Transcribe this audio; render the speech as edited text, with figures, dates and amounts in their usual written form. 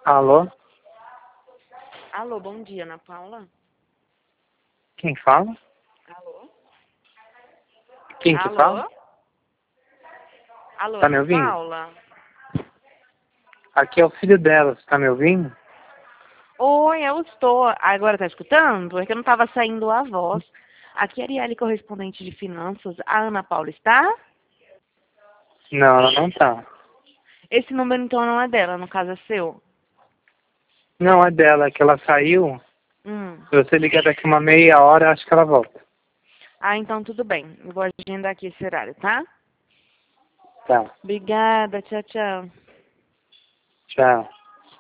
Alô? Alô, bom dia, Ana Paula. Quem fala? Alô? Quem que fala? Alô, Tá me Ana ouvindo? Paula. Aqui é o filho dela, você tá me ouvindo? Oi, eu estou. Agora tá escutando? É que eu não estava saindo a voz. Aqui é a Arielle, correspondente de finanças. A Ana Paula está? Não, ela não tá. Esse número então não é dela, no caso é seu. Não, é dela, é que ela saiu. Hum. Se você ligar daqui uma meia hora, acho que ela volta. Ah, então tudo bem. Eu vou agendar aqui esse horário, tá? Tá, Obrigada, tchau, tchau. tchau.